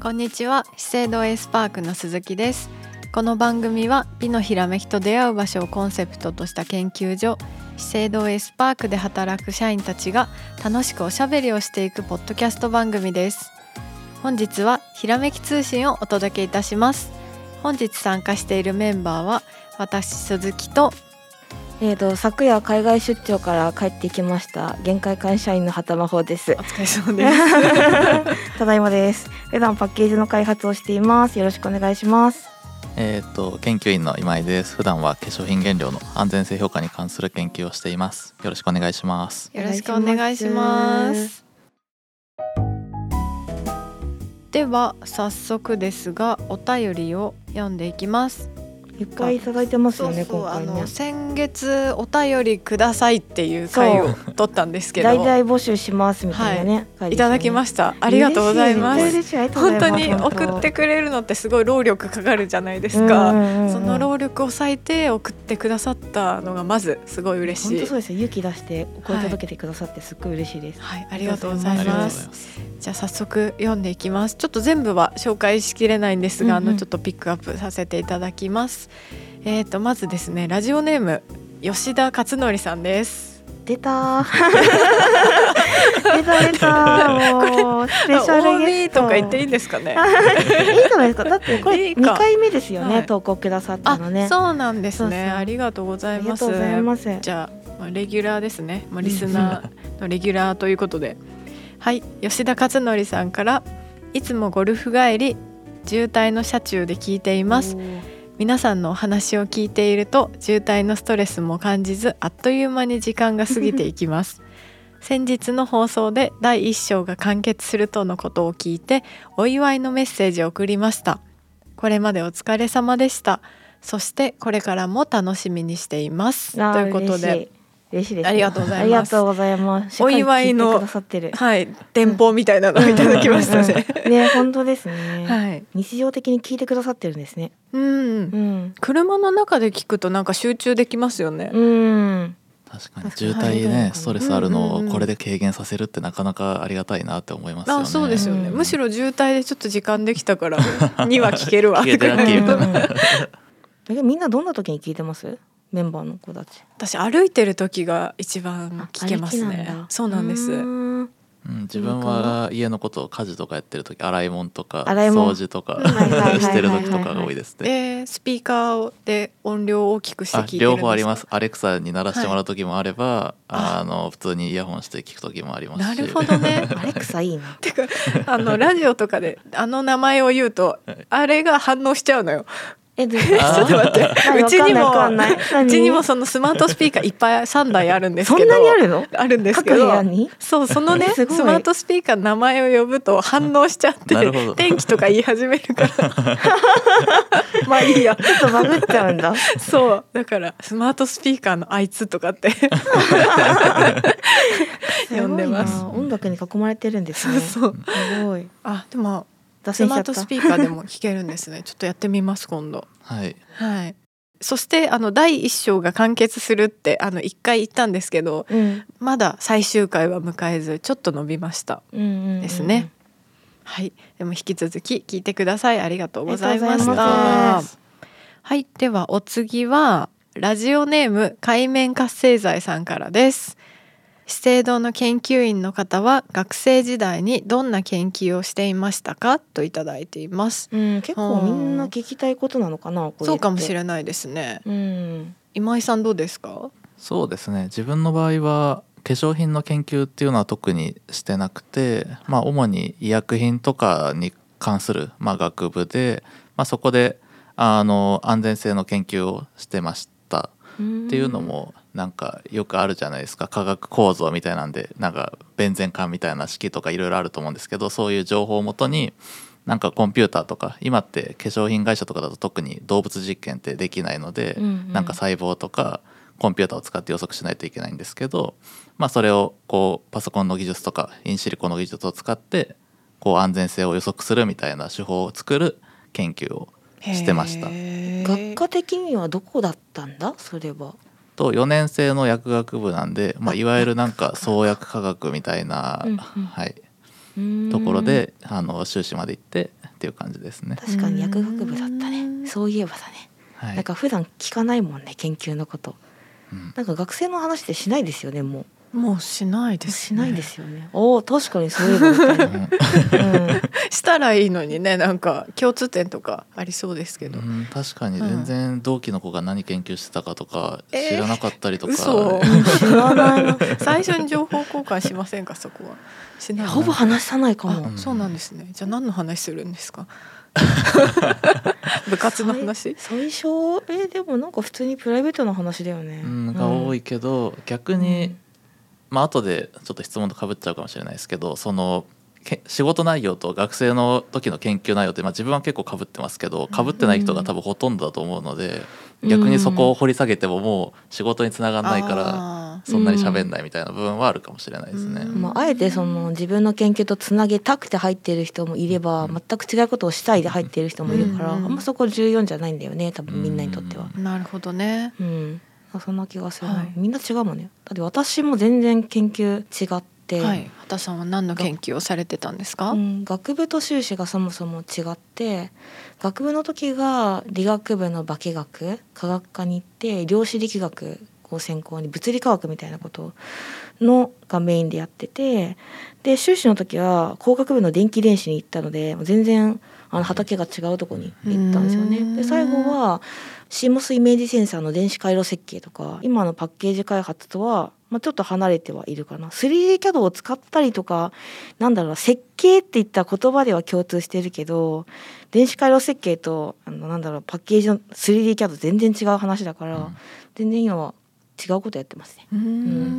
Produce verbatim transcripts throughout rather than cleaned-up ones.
こんにちは、資生堂エースパークの鈴木です。この番組は美のひらめきと出会う場所をコンセプトとした研究所、資生堂エースパークで働く社員たちが楽しくおしゃべりをしていくポッドキャスト番組です。本日はひらめき通信をお届けいたします。本日参加しているメンバーは私鈴木とえー、と昨夜海外出張から帰ってきました限界会社員の畑真帆です。 お疲れ様です。 ただいまです。普段パッケージの開発をしています。よろしくお願いします。 えー、と研究員の今井です。普段は化粧品原料の安全性評価に関する研究をしています。よろしくお願いします。 よろしくお願いします。では早速ですがお便りを読んでいきます。 いっぱいいただいてますよね。 そうそう、 今回ね、 あの先月お便りくださいっていう回を取ったんですけど、 大々募集しますみたいなね、 はい、いただきました。ありがとうございます。本当に本送ってくれるのってすごい労力かかるじゃないですか。その労力を割いて送ってくださったのがまずすごい嬉しい。 本当そうですよ。勇気出してお声届けてくださってすっごい嬉しいです。 はい、はい、ありがとうございます。じゃあ早速読んでいきます。ちょっと全部は紹介しきれないんですが、うんうん、あのちょっとピックアップさせていただきます。えー、とまずですね、ラジオネーム吉田勝則さんです。 出た出た出たもうスペシャルゲストオービー とか言っていいんですかね。 いいじゃないですか。だってこれにかいめですよね、はい、投稿くださったのね。 あ、そうなんですね。そうそう、ありがとうございます。 ありがとうございます。 じゃあ、まあ、レギュラーですね、まあ、リスナーのレギュラーということではい、吉田勝則さんから、いつもゴルフ帰り渋滞の車中で聞いています。皆さんのお話を聞いていると渋滞のストレスも感じず、あっという間に時間が過ぎていきます先日の放送でだいいっ章が完結するとのことを聞いてお祝いのメッセージを送りました。これまでお疲れ様でした。そしてこれからも楽しみにしていますということで、 嬉しいです。 ありがとうございます。 ありがとうございます。 お祝いの、はい、電報みたいなのをいただきましたね。 うんうん、ね、本当ですね、 はい、 日常的に聞いてくださってるんですね。 うん、うん、車の中で聞くとなんか集中できますよね。 うん、 確かに渋滞ね、ストレスあるのをこれで軽減させるってなかなかありがたいなって思いますよね。 あ、そうですよね、うん、むしろ渋滞でちょっと時間できたからには聞けるわってくらいみんなどんな時に聞いてます？メンバーの子たち。 私歩いてる時が一番聞けますね。そうなんです。 うん、自分は家のことを家事とかやってる時、洗い物とか掃除とかしてる時とかが多いですね。 でスピーカーで音量を大きくして聞いてるんですか？ 両方あります。アレクサに鳴らしてもらう時もあれば、はい、あの普通にイヤホンして聞く時もありますし。 なるほどね。 アレクサいいな。 てかあのラジオとかであの名前を言うとあれが反応しちゃうのよ。 え、ちょっと待って、うちにもうちにもそのスマートスピーカーいっぱいさんだいあるんですけど。 そんなにあるの？ あるんですけど、そうそのねスマートスピーカーの名前を呼ぶと反応しちゃって天気とか言い始めるからまあいいや、 ちょっとバグっちゃうんだ。 そうだからスマートスピーカーのあいつとかって呼んでます。 音楽に囲まれてるんですね。 そうそう、すごい。あ、でもスマートスピーカーでも聞けるんですね。ちょっとやってみます今度。 はい、 はい、そしてあのだいいっ章が完結するってあのいっかい言ったんですけど、うん、まだ最終回は迎えずちょっと伸びましたですね、うんうんうん、はい、でも引き続き聞いてください。ありがとうございました。はい、ではお次はラジオネーム海面活性剤さんからです。資生堂の研究員の方は学生時代にどんな研究をしていましたかといただいています、 うん、結構みんな聞きたいことなのかな、これって。 そうかもしれないですね、うん、今井さんどうですか？ そうですね、自分の場合は化粧品の研究っていうのは特にしてなくて、まあ、主に医薬品とかに関する、まあ、学部で、まあ、そこであの安全性の研究をしてましたっていうのもなんかよくあるじゃないですか。化学構造みたいなんでなんかベンゼン環みたいな式とかいろいろあると思うんですけど、そういう情報をもとになんかコンピューターとか、今って化粧品会社とかだと特に動物実験ってできないので、うんうん、なんか細胞とかコンピューターを使って予測しないといけないんですけど、まあ、それをこうパソコンの技術とかインシリコの技術を使ってこう安全性を予測するみたいな手法を作る研究をしてました。 学科的にはどこだったんだそれは？ とよねん生の薬学部なんで、まあ、いわゆるなんか創薬科学みたいな、はい、ところであの修士まで行ってっていう感じですね。 確かに薬学部だったね。そういえばだね、 はい、 なんか普段聞かないもんね研究のこと、 うん、 なんか学生の話ってしないですよね。もうもうしないですね。 しないですよね。おお確かにそういえばみたいな、うん、 したらいいのにね。なんか共通点とかありそうですけど、 うん、確かに全然同期の子が何研究してたかとか知らなかったりとか、 えー、嘘知らないな最初に情報交換しませんか？そこはしない。 ほぼ話さないかも。 あ、そうなんですね。じゃあ何の話するんですか？部活の話？ 最初えでもなんか普通にプライベートな話だよね、 うん、が多いけど、逆に、うんまあ後でちょっと質問と被っちゃうかもしれないですけど、その仕事内容と学生の時の研究内容って、まあ、自分は結構被ってますけど被ってない人が多分ほとんどだと思うので、うん、逆にそこを掘り下げてももう仕事につながらないからそんなに喋んないみたいな部分はあるかもしれないですね、 うんまあ、あえてその自分の研究とつなげたくて入っている人もいれば、うん、全く違うことをしたいで入っている人もいるから、うん、あんまそこ重要じゃないんだよね多分みんなにとっては、 うん、なるほどね、 うんそんな気がする、はい、みんな違うもんね。だって私も全然研究違って、 はい、畑さんは何の研究をされてたんですか？ うん、学部と修士がそもそも違って、学部の時が理学部の化学科学科に行って量子力学を専攻に物理科学みたいなことのがメインでやってて、で修士の時は工学部の電気電子に行ったので全然あの畑が違うとこに行ったんですよね。で最後はシーモスイメージセンサーの電子回路設計とか今のパッケージ開発とは、まあ、ちょっと離れてはいるかな。 スリーディー キャド を使ったりとかなんだろうな設計っていった言葉では共通してるけど電子回路設計とあのなんだろうパッケージの スリーディー キャド 全然違う話だから、うん、全然今は違うことやってますね。 うん、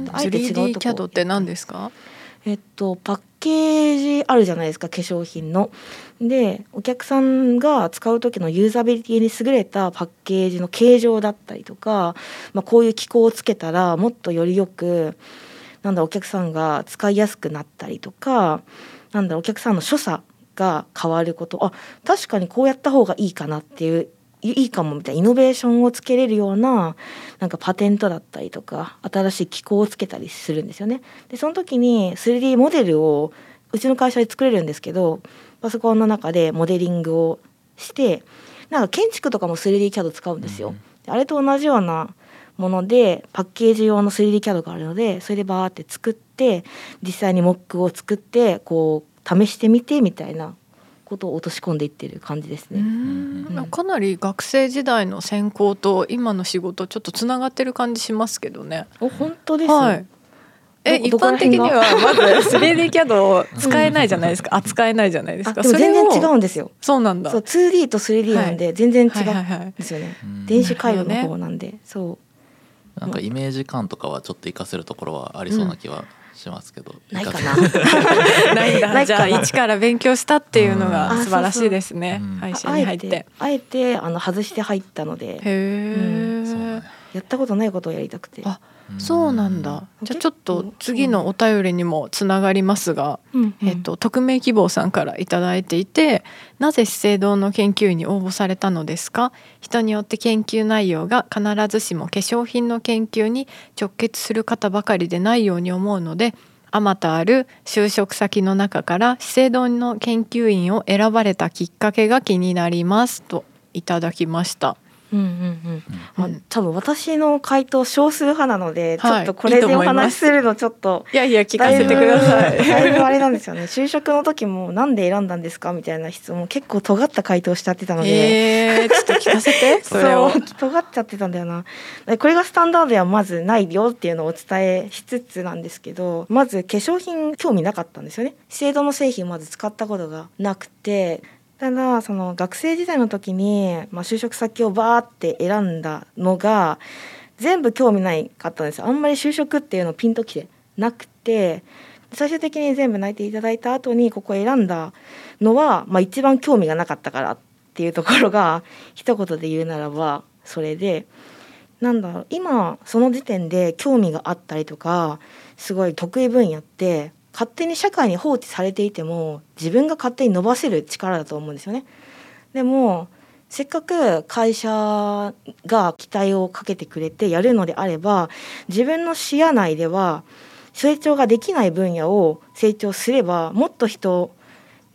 あえて違うとこ スリーディー キャド って何ですか？ えっと、パッケージあるじゃないですか化粧品の。でお客さんが使う時のユーザビリティに優れたパッケージの形状だったりとか、まあ、こういう機構をつけたらもっとよりよくなんだお客さんが使いやすくなったりとかなんだお客さんの所作が変わること、あ確かにこうやった方がいいかなっていういいかもみたいなイノベーションをつけれるようななんかパテントだったりとか新しい機構をつけたりするんですよね。でその時に スリーディー モデルをうちの会社で作れるんですけどパソコンの中でモデリングをしてなんか建築とかも スリーディー キャド 使うんですよ、うん、あれと同じようなものでパッケージ用の スリーディー キャド があるのでそれでバーって作って実際にモックを作ってこう試してみてみたいなことを落とし込んでいってる感じですね。 うーん、かなり学生時代の専攻と今の仕事ちょっとつながってる感じしますけどね。 お本当です、 はい、え一般的にはまず スリーディー キャド を使えないじゃないですか、うん、扱えないじゃないですか。 でも全然違うんですよ。 そうなんだ。 そう ツーディー と スリーディー なんで全然違うんですよね、はいはいはい、電子回路の方なんで、ね、そうなんかイメージ感とかはちょっと活かせるところはありそうな気は、うんしますけどないかなないんだ。じゃあ一から勉強したっていうのが素晴らしいですね。会社に入ってあえて、あえてあの外して入ったので、 へー、 うん、やったことないことをやりたくて。 あ、そうなんだ。じゃあちょっと次のお便りにもつながりますが、うんうん、えっと、匿名希望さんからいただいていて、なぜ資生堂の研究員に応募されたのですか？人によって研究内容が必ずしも化粧品の研究に直結する方ばかりでないように思うので、あまたある就職先の中から資生堂の研究員を選ばれたきっかけが気になりますといただきました。 うんうんうんまあ、多分私の回答少数派なので、はい、ちょっとこれでお話しするのちょっといやいや聞かせてください。 だいぶあれなんですよね。就職の時もなんで選んだんですかみたいな質問結構尖った回答しちゃってたので、 えー、ちょっと聞かせてそれを。 そう尖っちゃってたんだよな。これがスタンダードではまずないよっていうのをお伝えしつつなんですけど、まず化粧品興味なかったんですよね。資生堂の製品まず使ったことがなくて、ただその学生時代の時に、まあ、就職先をバーって選んだのが全部興味ないかったんですよ。あんまり就職っていうのピンときてなくて、最終的に全部泣いていただいた後にここを選んだのは、まあ、一番興味がなかったからっていうところが一言で言うならばそれで、なんだろう、今その時点で興味があったりとかすごい得意分野って勝手に社会に放置されていても自分が勝手に伸ばせる力だと思うんですよね。でもせっかく会社が期待をかけてくれてやるのであれば、自分の視野内では成長ができない分野を成長すればもっと人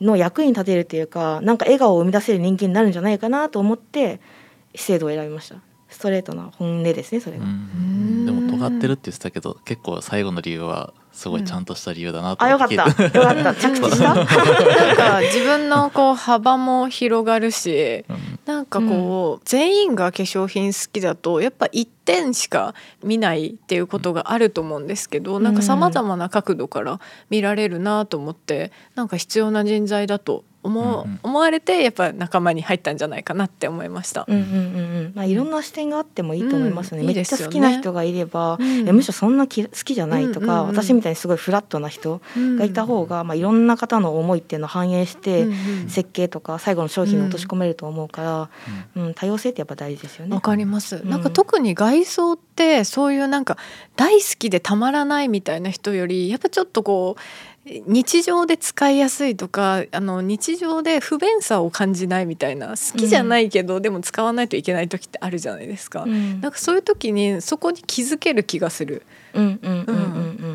の役に立てるというか、なんか笑顔を生み出せる人間になるんじゃないかなと思って資生堂を選びました。ストレートな本音ですね、それが。 うんでも尖ってるって言ってたけど、結構最後の理由はすごいちゃんとした理由だなと思って聞いて、 うん、あ、よかったよかった着地したなんか自分のこう幅も広がるし、うん、なんかこう、うん、全員が化粧品好きだとやっぱ一点しか見ないっていうことがあると思うんですけど、うん、なんかさまざまな角度から見られるなと思って、なんか必要な人材だと思, う、うん、思われてやっぱ仲間に入ったんじゃないかなって思いました。 うんうんうんうんまあ、いろんな視点があってもいいと思いますね、うん、 いいめっちゃ好きな人がいれば、うん、むしろそんなき好きじゃないとか、うんうんうん、私みたいにすごいフラットな人がいた方が、まあ、いろんな方の思いっていうのを反映して、うんうん、設計とか最後の商品に落とし込めると思うから、うんうん、多様性ってやっぱ大事ですよね。 わかります、うん、なんか特に外装ってそういうなんか大好きでたまらないみたいな人よりやっぱちょっとこう日常で使いやすいとか、あの日常で不便さを感じないみたいな、好きじゃないけど、うん、でも使わないといけない時ってあるじゃないですか、うん、なんかそういう時にそこに気づける気がする。 うんうんうんうんうん、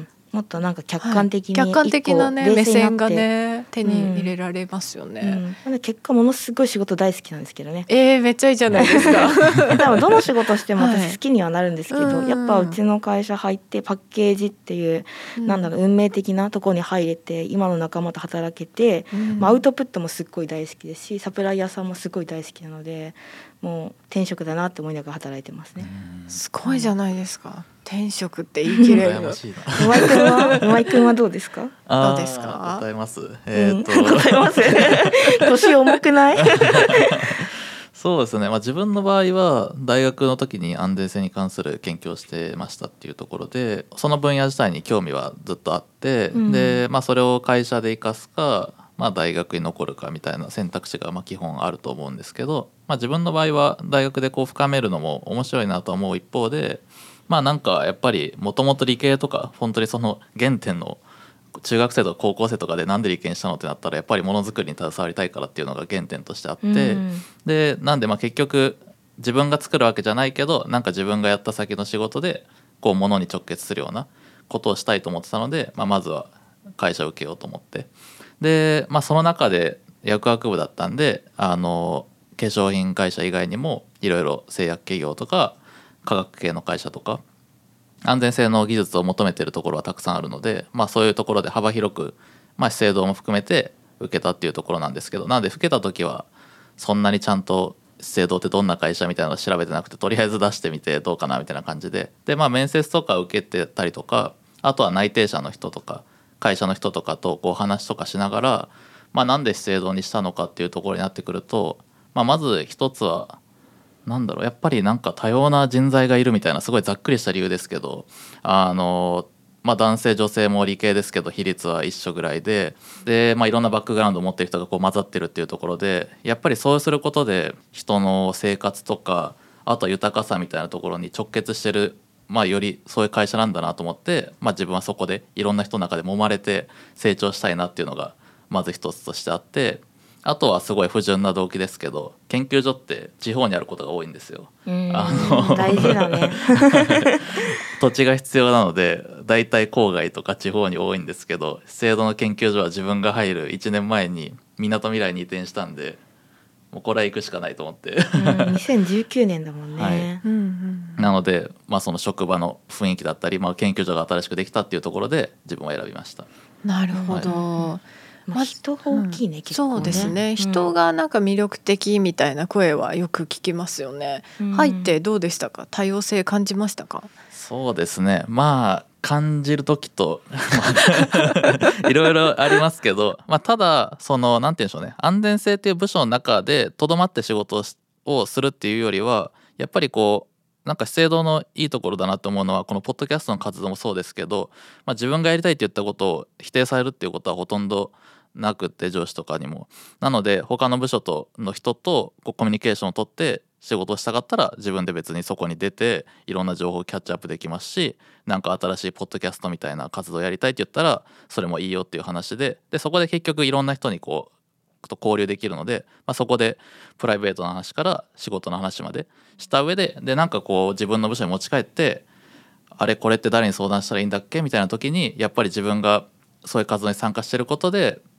もっとなんか客観的に、 はい、客観的な、ね、目線がね手に入れられますよね、 うんうん、結果ものすごい仕事大好きなんですけどね。 えー、めっちゃいいじゃないですか多分どの仕事しても私好きにはなるんですけど、はい、やっぱうちの会社入ってパッケージっていう、うん、なんだろう運命的なところに入れて今の仲間と働けて、うんまあ、アウトプットもすっごい大好きですしサプライヤーさんもすごい大好きなのでもう転職だなって思いながら働いてますね。 すごいじゃないですか、転職って言い切れる羨ましいな。 馬井くんは馬井くんはどうですか？ どうですか？ 答えます。えー、っと、 うん、答えます年重くないそうですね、まあ、自分の場合は大学の時に安全性に関する研究をしてましたっていうところでその分野自体に興味はずっとあって、うんでまあ、それを会社で生かすか、まあ、大学に残るかみたいな選択肢がまあ基本あると思うんですけど、まあ、自分の場合は大学でこう深めるのも面白いなと思う一方でまあなんかやっぱりもともと理系とか本当にその原点の中学生とか高校生とかでなんで理系にしたのってなったらやっぱりものづくりに携わりたいからっていうのが原点としてあって、うん、でなんでまあ結局自分が作るわけじゃないけどなんか自分がやった先の仕事でこうものに直結するようなことをしたいと思ってたので、まあ、まずは会社を受けようと思ってで、まあ、その中で薬学部だったんであの化粧品会社以外にもいろいろ製薬企業とか化学系の会社とか安全性の技術を求めているところはたくさんあるので、まあ、そういうところで幅広く、まあ、資生堂も含めて受けたっていうところなんですけどなので受けた時はそんなにちゃんと資生堂ってどんな会社みたいなのを調べてなくてとりあえず出してみてどうかなみたいな感じでで、まあ、面接とか受けてたりとかあとは内定者の人とか会社の人とかとこう話とかしながら、まあ、なんで資生堂にしたのかっていうところになってくると、まあ、まず一つはなんだろうやっぱりなんか多様な人材がいるみたいなすごいざっくりした理由ですけどあの、まあ、男性女性も理系ですけど比率は一緒ぐらいでで、まあ、いろんなバックグラウンドを持ってる人がこう混ざってるっていうところでやっぱりそうすることで人の生活とかあとは豊かさみたいなところに直結してる、まあ、よりそういう会社なんだなと思って、まあ、自分はそこでいろんな人の中で揉まれて成長したいなっていうのがまず一つとしてあってあとはすごい不純な動機ですけど研究所って地方にあることが多いんですよ。 あの大事だね土地が必要なのでだいたい郊外とか地方に多いんですけど資生堂の研究所は自分が入るいちねんまえにみなとみらいに移転したんでもうこれは行くしかないと思ってうんにせんじゅうきゅうねんだもんね、はいうんうん、 なので、まあ、その職場の雰囲気だったり、まあ、研究所が新しくできたっていうところで自分は選びました。 なるほど、はいまあ、人が大きいね、うん、結構ね。 そうですね、人がなんか魅力的みたいな声はよく聞きますよね、うん、入ってどうでしたか？多様性感じましたか？ そうですねまあ感じる時といろいろありますけど、まあ、ただそのなんて言うんでしょうね安全性っていう部署の中でとどまって仕事をするっていうよりはやっぱりこうなんか資生堂のいいところだなと思うのはこのポッドキャストの活動もそうですけど、まあ、自分がやりたいって言ったことを否定されるっていうことはほとんどなくって上司とかにもなので他の部署との人とこうコミュニケーションを取って仕事をしたかったら自分で別にそこに出ていろんな情報をキャッチアップできますしなんか新しいポッドキャストみたいな活動をやりたいって言ったらそれもいいよっていう話ででそこで結局いろんな人にこうと交流できるので、まあ、そこでプライベートな話から仕事の話までした上ででなんかこう自分の部署に持ち帰ってあれこれって誰に相談したらいいんだっけみたいな時にやっぱり自分がそういう活動に参加してることで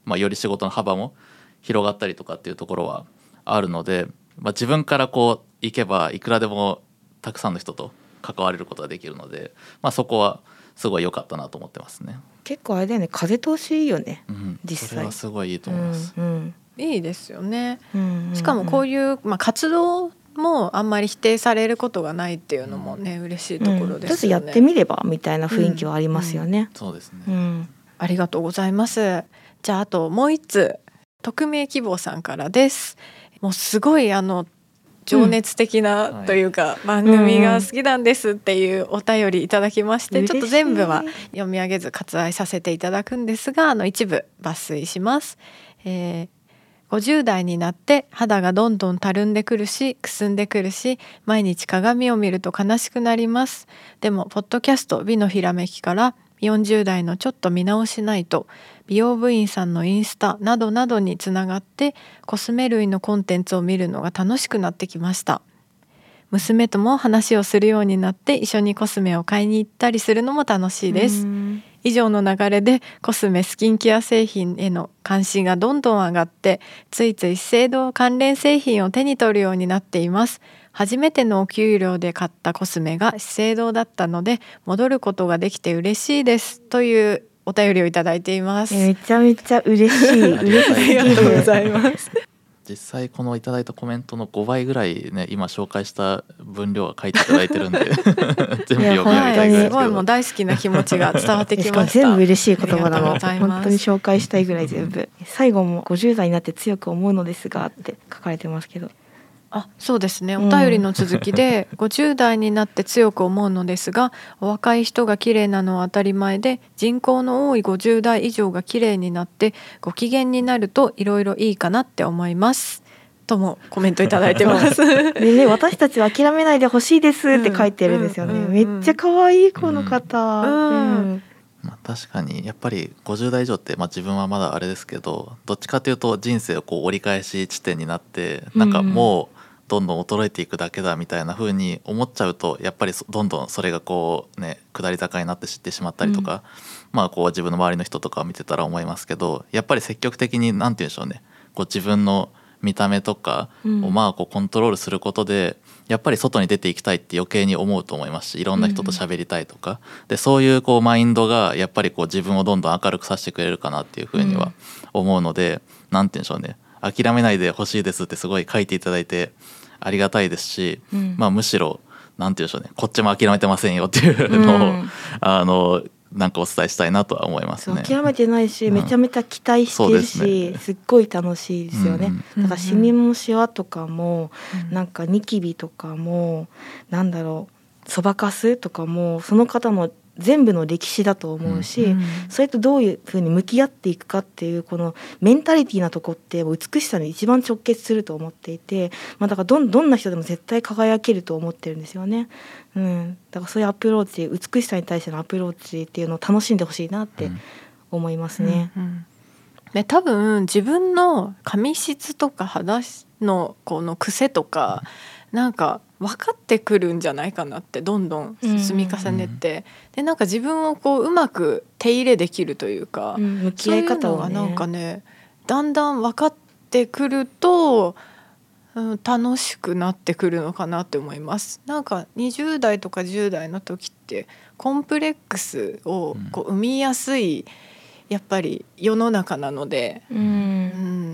まあ、より仕事の幅も広がったりとかっていうところはあるので、まあ、自分からこう行けばいくらでもたくさんの人と関われることができるので、まあ、そこはすごい良かったなと思ってますね。 結構あれだよね、風通しいいよね、 うん、 実際それはすごいいいと思います、 うんうんいいですよね、 うんうんうん、 しかもこういう、まあ、活動もあんまり否定されることがないっていうのもね、うん、嬉しいところですよね、 うん、ちょっとやってみればみたいな雰囲気はありますよね、 うんうん、そうですね、 うん、 ありがとうございます。じゃああともう一つ匿名希望さんからです。もうすごいあの情熱的なというか、うんはい、番組が好きなんですっていうお便りいただきまして、うん、ちょっと全部は読み上げず割愛させていただくんですが、あの一部抜粋します。えーごじゅう代になって肌がどんどんたるんでくるしくすんでくるし、毎日鏡を見ると悲しくなります。でもポッドキャスト美のひらめきからよんじゅう代のちょっと見直しないと、美容部員さんのインスタなどなどにつながってコスメ類のコンテンツを見るのが楽しくなってきました。娘とも話をするようになって一緒にコスメを買いに行ったりするのも楽しいです。以上の流れでコスメスキンケア製品への関心がどんどん上がって、ついつい資生堂関連製品を手に取るようになっています。初めてのお給料で買ったコスメが資生堂だったので戻ることができて嬉しいですというお便りをいただいています。 めちゃめちゃ嬉しいありがありがとうございます実際このいただいたコメントのごばいぐらいね、今紹介した分量は書いていただいてるんで全部読み上げたいぐらいですけど、 すごいもう大好きな気持ちが伝わってきました全部嬉しい言葉なの、 本当に紹介したいぐらい全部、最後もごじゅう代になって強く思うのですがって書かれてますけど、 あ、そうですね、お便りの続きで、うん、ごじゅう代になって強く思うのですが、お若い人が綺麗なのは当たり前で、人口の多いごじゅう代以上が綺麗になってご機嫌になるといろいろいいかなって思いますともコメントいただいてますで、ね、私たちは諦めないでほしいですって書いてるんですよね、うんうんうんうん、めっちゃ可愛いこの方、うんうんまあ、確かにやっぱりごじゅう代以上って、まあ、自分はまだあれですけど、どっちかというと人生をこう折り返し地点になって、なんかもうどんどん衰えていくだけだみたいな風に思っちゃうと、やっぱりどんどんそれがこうね下り坂になって知ってしまったりとか、うん、まあこう自分の周りの人とかを見てたら思いますけど、やっぱり積極的になんて言うんでしょうね、こう自分の見た目とかをまあこうコントロールすることで、やっぱり外に出ていきたいって余計に思うと思いますし、いろんな人と喋りたいとか、でそういうこうマインドがやっぱりこう自分をどんどん明るくさせてくれるかなっていうふうには思うので、なんて言うんでしょうね、諦めないでほしいですってすごい書いていただいてありがたいですし、うん、まあむしろなんて言うんでしょうね、こっちも諦めてませんよっていうのを、うん、あのなんかお伝えしたいなとは思いますね。 諦めてないし、うん、めちゃめちゃ期待してるし、す, すっごい楽しいですよね、うん、だからシミもシワとかも、うん、なんかニキビとかも、なんだろう、そばかすとかもその方の全部の歴史だと思うし、うん、それとどういうふうに向き合っていくかっていうこのメンタリティなとこって美しさに一番直結すると思っていて、まあ、だからど ん, どんな人でも絶対輝けると思ってるんですよね、うん、だからそういうアプローチ、美しさに対してのアプローチっていうのを楽しんでほしいなって思いますね、 うんうんうんね、多分自分の髪質とか肌のこの癖とかなんか分かってくるんじゃないかなって、どんどん積み重ねて、うんうん、でなんか自分をこううまく手入れできるというか、うん、向き合い方をね、そういうのがなんかねだんだん分かってくると、うん、楽しくなってくるのかなって思います。なんかにじゅう代とかじゅう代の時ってコンプレックスをこう生みやすいやっぱり世の中なので、うんうん、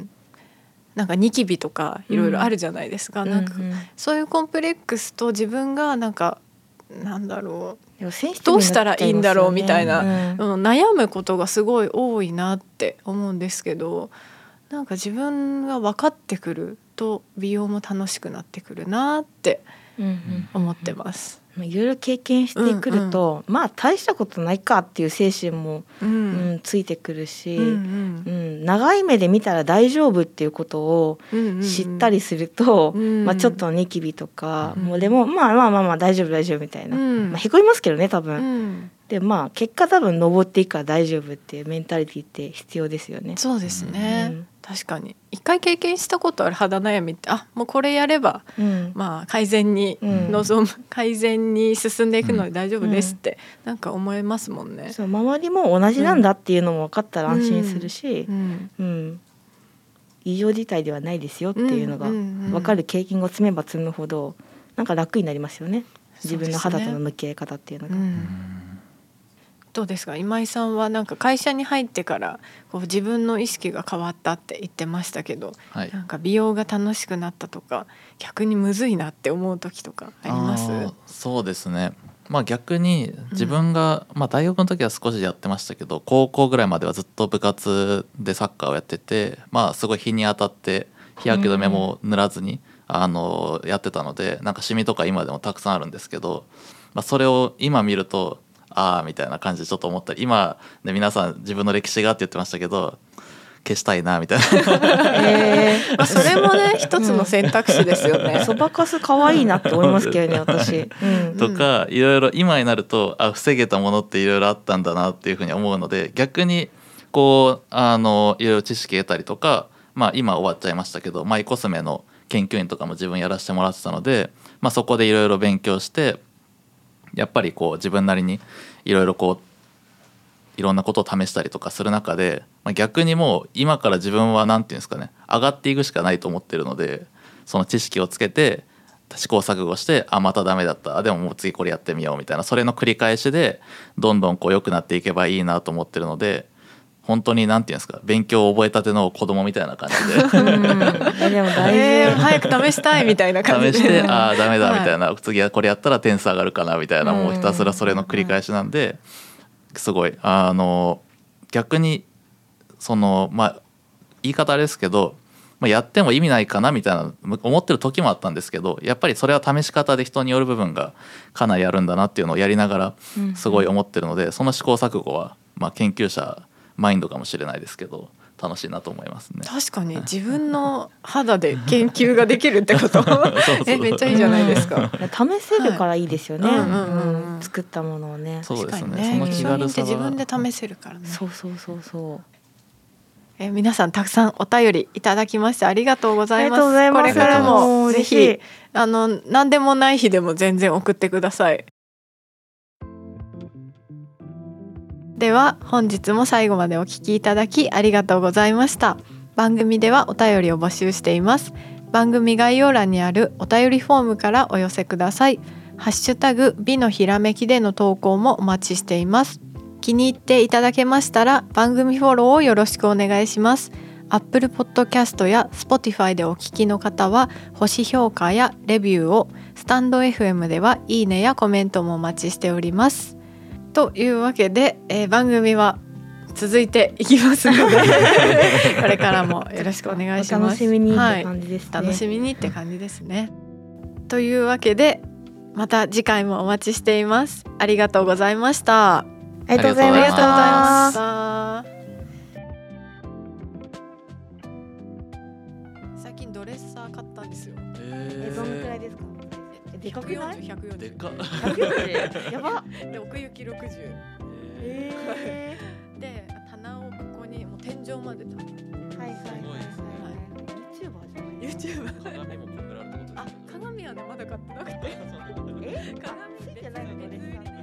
なんかニキビとかいろいろあるじゃないですか、うん、なんかそういうコンプレックスと自分がなんかなんだろう、どうしたらいいんだろうみたいな、うん、悩むことがすごい多いなって思うんですけど、なんか自分が分かってくると美容も楽しくなってくるなって思ってます、 うんうん、いろいろ経験してくると、うんうん、まあ大したことないかっていう精神も、うんうん、ついてくるし、うんうんうん、長い目で見たら大丈夫っていうことを知ったりすると、うんうんうん、まあ、ちょっとニキビとか、うん、もうでもまあまあまあまあ大丈夫大丈夫みたいな、うん、まあ、へこみますけどね多分、うん、でまあ結果多分登っていくから大丈夫っていうメンタリティって必要ですよね。 そうですね、うん、 確かに一回経験したことある肌悩みって、あもうこれやれば、 うん、 まあ改善に望む、うん、改善に進んでいくので大丈夫ですって、うん、なんか思いますもんね。 そう、周りも同じなんだっていうのも分かったら安心するし、 うんうんうん、異常事態ではないですよっていうのが分かる経験を積めば積むほどなんか楽になりますよね、自分の肌との向き合い方っていうのが。 どうですか、今井さんはなんか会社に入ってからこう自分の意識が変わったって言ってましたけど、はい、なんか美容が楽しくなったとか逆にむずいなって思う時とかあります？ あ、そうですね、まあ、逆に自分が、うんまあ、大学の時は少しやってましたけど高校ぐらいまではずっと部活でサッカーをやってて、まあ、すごい日に当たって日焼け止めも塗らずに、うん、あのやってたのでなんかシミとか今でもたくさんあるんですけど、まあ、それを今見るとああみたいな感じでちょっと思ったり、今、ね、皆さん自分の歴史がって言ってましたけど消したいなみたいな、 えーまあ、それもね一つの選択肢ですよね、 うん、そばかす可愛いなって思いますけどね私、うん、 とかいろいろ今になるとあ防げたものっていろいろあったんだなっていうふうに思うので、逆にこうあのいろいろ知識得たりとか、まあ、今終わっちゃいましたけどマイコスメの研究員とかも自分やらせてもらってたので、まあ、そこでいろいろ勉強してやっぱりこう自分なりにいろいろこういろんなことを試したりとかする中で、まあ、逆にもう今から自分はなんていうんですかね上がっていくしかないと思ってるので、その知識をつけて試行錯誤してあまたダメだったでももう次これやってみようみたいな、それの繰り返しでどんどんこう良くなっていけばいいなと思ってるので、本当になんていうんですか勉強を覚えたての子供みたいな感じで、うん、でも大事、 えー、早く試したいみたいな感じで試してああダメだみたいな、はい、次はこれやったら点数上がるかなみたいな、もうひたすらそれの繰り返しなんで、すごいあの逆にそのまあ言い方あれですけど、まあ、やっても意味ないかなみたいな思ってる時もあったんですけど、やっぱりそれは試し方で人による部分がかなりあるんだなっていうのをやりながらすごい思ってるので、その試行錯誤はまあ研究者マインドかもしれないですけど楽しいなと思いますね。 確かに自分の肌で研究ができるってことそうそうえめっちゃいいじゃないですか、 うん、試せるからいいですよね、はいうんうんうん、作ったものをね。 そうですね、 ね、 その気軽さは自分で試せるからね。 そうそうそうそう。 え皆さんたくさんお便りいただきましてありがとうございます。 ありがとうございます。 これからもぜひあの何でもない日でも全然送ってください。では本日も最後までお聞きいただきありがとうございました。番組ではお便りを募集しています。番組概要欄にあるお便りフォームからお寄せください。ハッシュタグ美のひらめきでの投稿もお待ちしています。気に入っていただけましたら番組フォローをよろしくお願いします。Apple Podcast や Spotify でお聞きの方は星評価やレビューを、スタンド エフエム ではいいねやコメントもお待ちしております。というわけで、えー、番組は続いていきますのでこれからもよろしくお願いします。 お楽しみにって感じですね、 はい、楽しみにって感じですね。というわけでまた次回もお待ちしています。ありがとうございました。 ありがとうございました。 最近ドレッサー買ったんですよ。 えー、どのくらいですか？でかくない？ ひゃくよんじゅう、 でかひゃくよんじゅうやば。 で奥行きろくじゅう、 えー、で棚をここにもう天井まで棚、 はいはいはいはい、YouTuber じゃない？ YouTuber 鏡もこんぐらいあるってことですよね。 あ、鏡はねまだ買ってなくてえ？ 鏡ついてないの？